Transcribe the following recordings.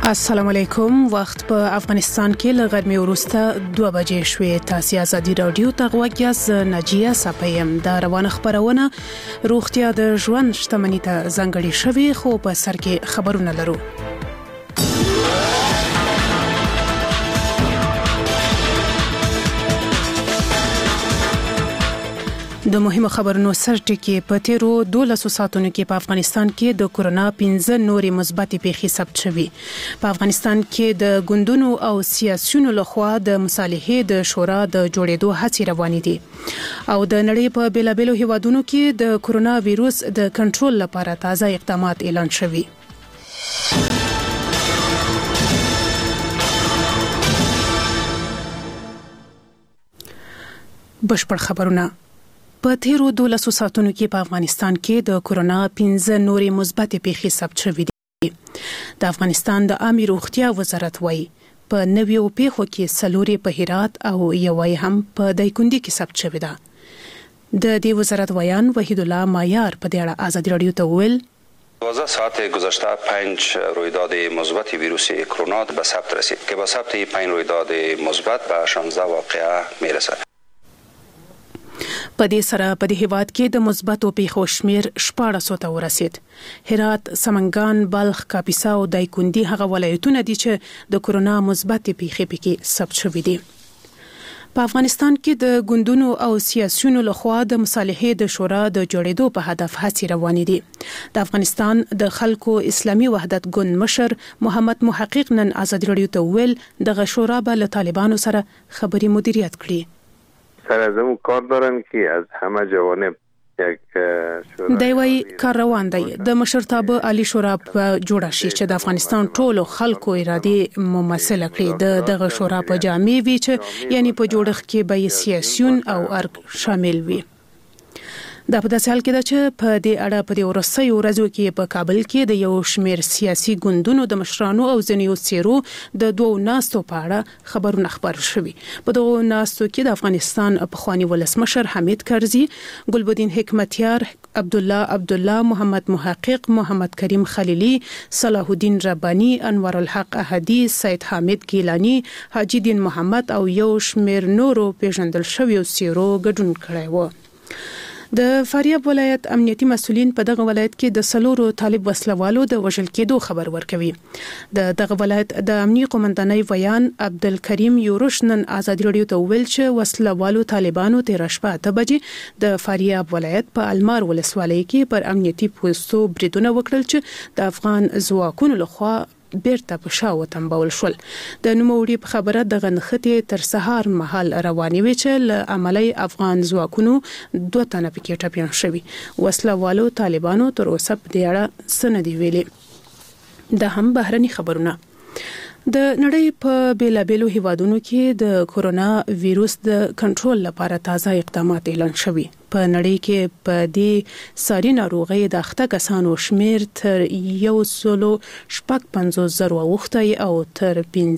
السلام علیکم. وخت په افغانستان کې له غرمې وروسته 2 بجې شوې. تاسو ازادي رادیو ته غوږیاست. نجیه صفیم دا روانه خبرونه روغتیا د ژوند شتمنۍ ته ځانګړې شوې، خو په سر کې خبرونه لرو. د مهمو خبرونو سرټکی په تیرو 12 ساعتونو کې په افغانستان کې د کورونا 15 نورې مثبتې پیښې ثبت شوې. په افغانستان کې د ګوندونو او سیاسيونو لخوا د مصالحې د شورا د جوړېدو هڅې روانې دي او د نړۍ په بیلابېلو هیوادونو کې د کورونا وایروس د کنټرول لپاره تازه اقدامات اعلان شوي. بشپړ خبرونه. په تیرو 12 ساعتونو کې په افغانستان کې د کورونا 15 نورې مثبتې پیښې ثبت شوې دي. د افغانستان د عامه روغتیا وزارت وایي په نویو پیښو کې 4 په هرات او یوې هم په دایکندي کې ثبت شوې ده. د دې وزارت ویان وحید الله مایار په دې اړه ازادي رادیو ته ویل 12 ساعت گذشته 5 رویداد مثبت ویروس کرونا به ثبت رسید که با ثبت 5 رویداد مثبت به 16 واقعه میرسد. په دې سره په دې هیواد کې د مثبتو پیښو شمیر 1400 ته ورسید. هرات، سمنګان، بلخ، کاپیسا او دایکندي هغه ولایتونه دي چې د کورونا مثبتې پیښې پکې ثبت شوې دي. په افغانستان کې د ګوندونو او سیاسيونو لخوا د مصالحې د شورا د جوړېدو په هدف هڅې روانې دي. د افغانستان د خلکو اسلامي وحدت ګوند مشر محمد محقق نن ازادي رادیو ته ویل دغه شورا به له طالبانو سره خبري مدیریت کړي. سر از اون کار دارن که از همه جوانب یک دوی کار روان دی. د مشرتابه عالی شورا په جوړه شي چې د افغانستان ټولو خلکو ارادي ممثله کړي. دغه شورا په جامع وي چې یعنی په جوړښت کې به سیاسيون او ارګ شامل وي. دا په داسې حال کې ده چې په دې اړه په دې ورځو ورځو کې په کابل کې د یو شمېر سیاسي ګوندونو د مشرانو او ځینو سیرو د دوه ناستو په اړه خبرونه خبر شوي. په دغه ناستو کې د افغانستان پخوانی ولسمشر حمید کرزي، ګلبدین حکمتیار، عبدالله، محمد محقق، محمد کریم خلیلی، صلاح الدین ربانی، انور الحق احدی، سید حامد گیلانی، حاجی دین محمد او یو شمېر نورو پیژندل شویو سیرو ګډون کړی و. د فاریاب ولایت امنیتي مسولین په دغه ولایت کې د 4 طالب وسلوالو د وژل کېدو خبر ورکوي. دغه ولایت د امنیتي قومندانۍ ویان عبدالکریم یورش نن ازادي رادیو ته ویل چې وسلوالو طالبانو 13 شپه 8 بجې د فاریاب ولایت په المار ولسوالۍ کې پر امنیتي پوستو بریدونه وکړل چې د افغان ځواکونو لخوا بیرته په شا وتمبول شول. د نوموړي په خبره د غنختې تر سهار مهال روانې وي چې له عملی افغان ځواکونو 2 تنه پکې ټپیان شوي. وسلوالو طالبانو تر اوسه په دې اړه څه نه دي ویلي. د هم بهرني خبرونه. د نړۍ په بیلابېلو هیوادونو کې د کورونا وایروس د کنټرول لپاره تازه اقدامات اعلان شوي. په نړۍ کې په دې ساري ناروغۍ د اخته کسانو شمیر تر 150,000 اوښتی او تر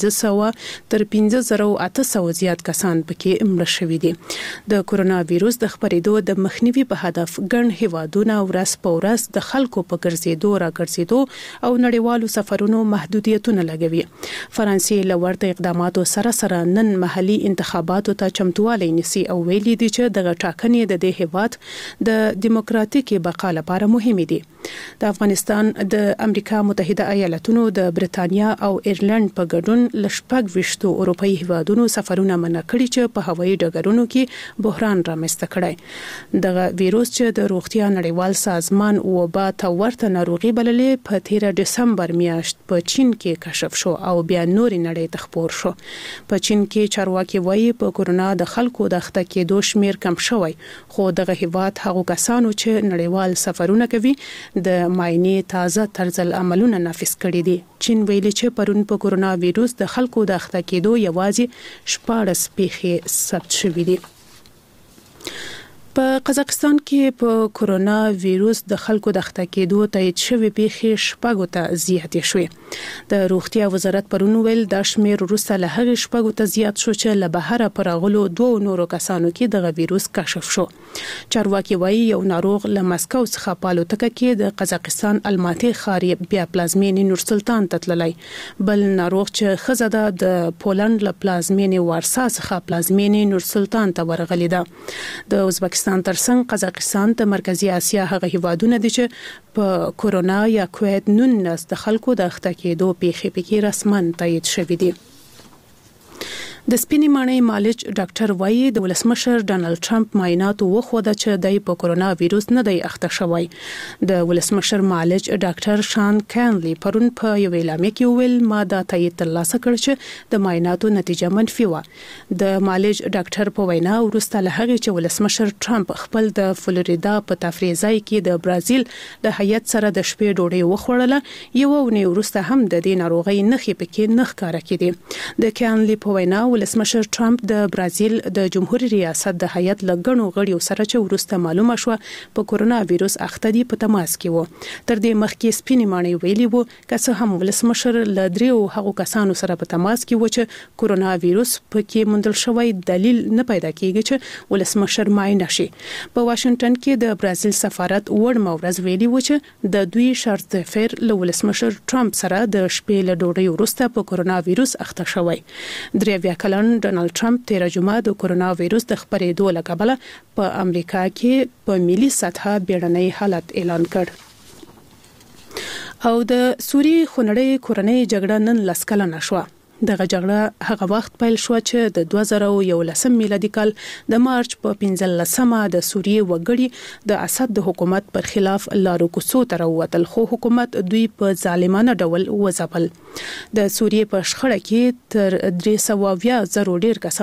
15,800 زیات کسان پکې مړه شوي دي. د کورونا وایروس د خپرېدو د مخنیوي په هدف ګڼ هیوادونه ورځ په ورځ د خلکو په ګرځېدو راګرځېدو او نړیوالو سفرونو محدودیتونه لګوي. فرانسې له ورته اقداماتو سره نن محلي انتخاباتو ته چمتووالی نیسي او ویلي دي چې دغه ټاکنې د دې هیواد د دیموکراتیکي بقا لپاره مهمه دي. د افغانستان د امریکا متحده ایالاتونو د برتانیا او ایرلند په ګډون لشپږ وشتو اروپאי هیوادونو سفرونه منع کړي چې په هوایي ډګرونو کې بحران رامنځته کړي. دغه وایروس چې د روغتیا نړیوال سازمان وبا ته ورته ناروغي بللې په 13 دسمبر میاشت په چین کې کشف شو او بیا نورې نړۍ ته خپور شو. په چین کې چارواکي وایي په کورونا د خلکو د اخته کېدو شمیر کم شوی، خو دغه هیواد هغو کسانو چې نړیوال سفرونه کوي د معاینې تازه طرز عملونه نافذ کړي دي. چین ویلي چې پرون په کورونا وایروس د خلکو د اخته کېدو یوازې 14 پیښې ثبت شوې دي. په قزاقستان کې په کورونا وایروس د خلکو د اخته کېدو تایید شوی پیښې شپږو ته زیاتې شوې. د روغتیا وزارت پرون ویل د شمیر وروسته له هغې شپږو ته زیات شو چې له بهره پر راغلو دوه نورو کسانو کې د وایروس کشف شو. چارواکي وایي یو ناروغ له مسکو څخه په الوتکه کې د قزاقستان الماتي ښار بیا پلازمینې نور سلطان ته تللی. بل ناروغ چې ښځه ده د پولند له پلازمینې وارسا څخه پلازمینې نور سلطان ته ورغلې ده. د ازبکستان ترڅنګ قزاقستان ته مرکزی اسیا هغه هیوادونه دي چې په کورونا یا کووید 19 د خلکو د اخته کېدو پیښې پکې رسمن تایید شوې دي. د سپینې ماڼۍ مالج ډاکټر وایي د ولسمشر ډانلډ ټرمپ معاینات وښوده چې د په کورونا وایروس نه دی اخته شوی. د ولسمشر مالج ډاکټر شان کانلی پرون په یو اعلامیه کې ویل ما دا تایید ترلاسه کړ چې د معایناتو نتیجه منفي و. د مالج ډاکټر په وینا وروسته له هغې چې ولسمشر ټرمپ خپل د فلوریدا په تفریح ځای کې د برازیل د هیئت سره د شپې ډوډۍ وخوړله یو ونې وروسته هم د دې ناروغۍ نښې پکې نه ښکاره کېدې. د کانلی په وینا ولسمشر ټرمپ د برازیل د جمهوریت ریاست د هیئت لګڼو غړیو سره چې ورسته معلومه شو په کورونا وایروس اخته دي په تماس کې وو. تر دې مخکې سپینې ماڼۍ ویلي وو که څه هم ولسمشر له دریو هغو کسانو سره په تماس کې و چې کورونا وایروس پکې موندل شوی دلیل نه پیدا کیږي چې ولسمشر معاینه شي. په واشنگټن کې د برازیل سفارت وړ مورز ویلي و چې د دوی شرط فیر له ولسمشر ټرمپ سره د شپې له ډوډۍ وروسته په کورونا وایروس اخته شوی. درې کلن ډانلډ ټرمپ تیر جمعه د کورونا وایروس د خپرېدو له کبله په امریکا کې په ملي سطحه بیړنی حالت اعلان کړ. او د سوریې خونړۍ کورنۍ جګړه نن 10 کلنه شوه. دغه جګړه هغه وخت پیل شو چې د 2011 میلادي کال د مارچ په 15مه د سوریې وګړي د اسد د حکومت پر خلاف لارو کوڅو ته راووتل خو حکومت دوی په ظالمانه ډول وځپل. د سوریې په شخړه کې تر 320,000 ډیر کسان